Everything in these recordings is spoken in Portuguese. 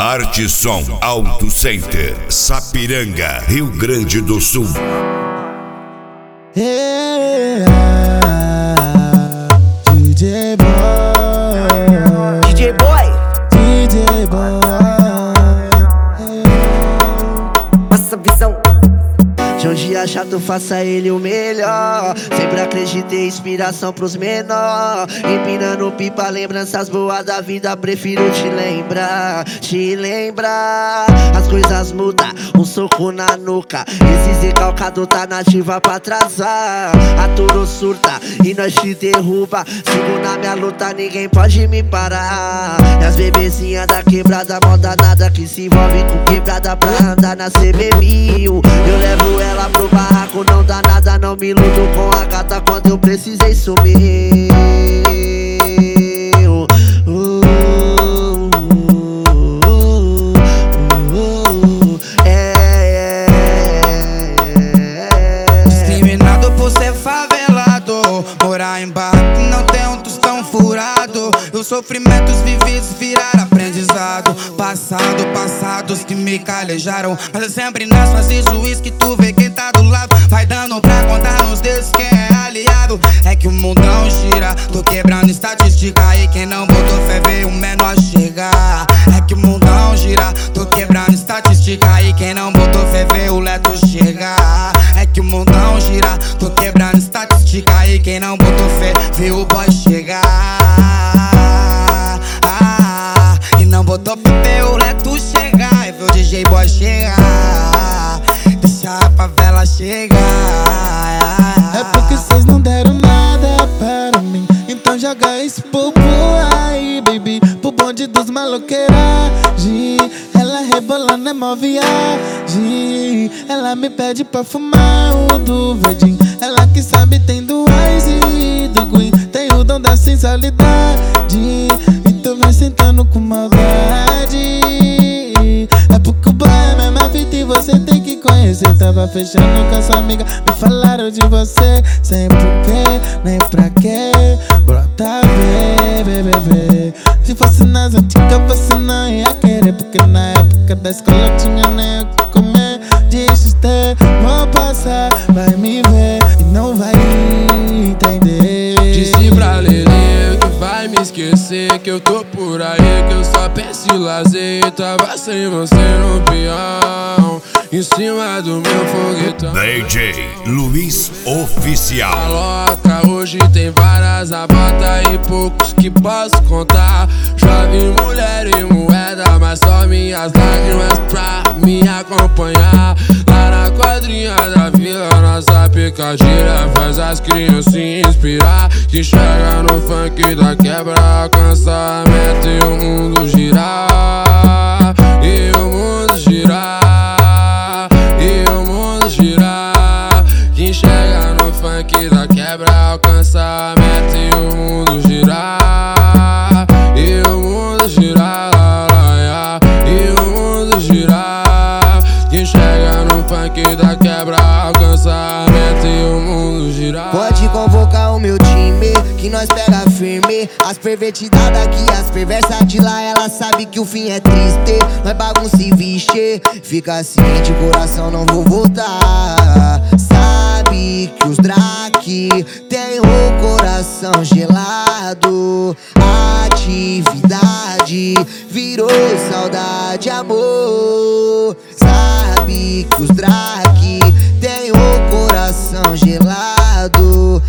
Arte Som Auto Center, Sapiranga, Rio Grande do Sul. DJ Boy, DJ Boy, DJ Boy, passa visão. de um dia chato, faça ele o melhor. Sempre acreditei, inspiração pros menor. Empinando pipa, lembranças boas da vida. Prefiro te lembrar, te lembrar. As coisas mudam, um soco na nuca. Esse recalcado tá nativa pra atrasar. A Turo surta e nós te derruba. Sigo na minha luta, ninguém pode me parar. E as bebezinhas da quebrada, mó danada, que se envolve com quebrada pra andar na CB1000. Eu levo ela pro barraco, não dá nada, não me iludo com a gata quando eu precisei sumir. Discriminado por ser favelado, morar em barraco que não tem um tostão furado. Os sofrimentos vividos viraram aprendizado. Passados que me calejaram. Mas eu sempre nas fases juiz que tu vê quem tá do lado. Vai dando pra contar nos dedos quem é aliado. É que o mundão gira, tô quebrando estatística. E quem não botou fé vê o menor chegar. É que o mundão gira, tô quebrando estatística. E quem não botou fé vê o leto chegar. É que o mundão gira, tô quebrando estatística. E quem não botou fé vê o boy chegar. E não botou fé vê o leto chegar. E vê o DJ Boy chegar. Deixa a favela chegar. É porque cês não deram nada para mim. Então joga esse povo aí, baby, pro bonde dos maloqueiragem. Ela rebolando é mó viagem. Ela me pede pra fumar o do verdinho. Ela que sabe tem do Ice e do Green. Tem o dom da sensualidade. E tu vai sentando com maldade. É porque o boy é a mesma fita e você tem que conhecer. Tava fechando com a sua amiga, me falaram de você. Sem porquê, nem pra quê. Brota bebê. Se fosse nas antigas você não ia querer. Porque na época da escola tinha nem o que comer. Deixa ter, vou passar, vai me ver e não vai entender. Disse pra Lelê que vai me esquecer, que eu tô por aí, que eu só penso em lazer. Tava sem você no peão, em cima do meu foguetão. DJ Luiz Oficial. A louca hoje tem várias abata e poucos que posso contar. Já vi mulher e moeda, mas só minhas lágrimas pra me acompanhar. Lá na quadrinha da vila, nossa picadilha faz as crianças se inspirar. Que chega no funk da quebra, alcança a meta e o mundo girar. E o mundo girar. E o mundo girar. Quem chega no funk da quebra, alcança a meta e o mundo girar. E o mundo girar. E o mundo girar. Quem chega no funk da quebra, alcança a meta e o mundo girar. Pode convocar o meu time, que nós pega firme. As pervertidas daqui, as perversas de lá, ela sabe que o fim é triste. Nós bagunça e vixe, fica ciente, coração não vou voltar. Sabe que os Drake tem o coração gelado. Atividade virou saudade, amor. Sabe que os Drake tem o coração gelado.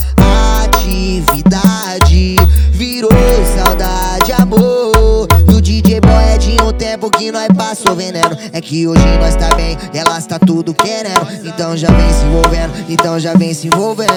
Atividade virou saudade, amor. E o DJ Boy é de um tempo que nós passou veneno. É que hoje nós tá bem e elas tá tudo querendo. Então já vem se envolvendo, então já vem se envolvendo.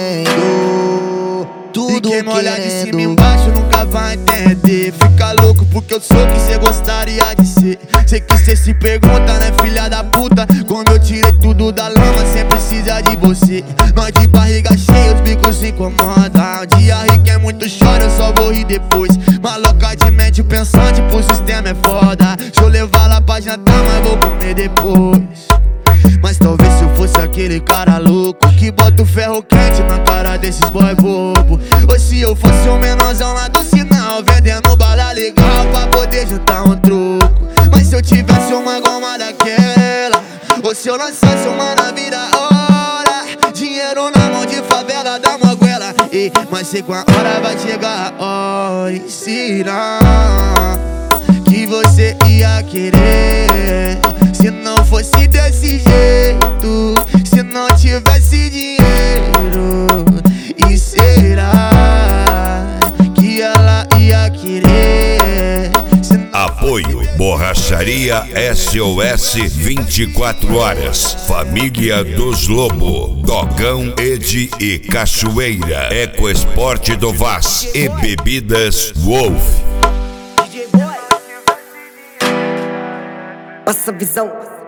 Tudo e quem me olhar de cima e querendo. embaixo nunca vai entender. Fica louco porque eu sou quem cê gostaria de ser. Sei que cê se pergunta, né, filha da puta? Quando eu tirei tudo da lama, cê precisa de você. Nós de barriga cheia, os bicos se incomodam. Um dia rico é muito choro, eu só vou rir depois. Maloca de mente pensante, pro sistema é foda. Deixa eu levar lá pra jantar, mas vou comer depois. Mas talvez se eu fosse aquele cara louco que bota o ferro quente na cara desses boy bobo. Ou se eu fosse um menorzão lá do sinal, vendendo bala legal pra poder juntar um troco. Mas se eu tivesse uma goma daquela, ou se eu lançasse uma nave da hora. Dinheiro na mão de favela da moguela. Ei, mas sei com a hora vai chegar a hora. E será que você ia querer se não fosse desse jeito, se não tivesse dinheiro? E será que ela ia querer? Apoio Borracharia SOS 24 horas. Família dos Lobo, Dogão, Ed e Cachoeira, Ecoesporte do Vaz e Bebidas Wolf. Nossa visão.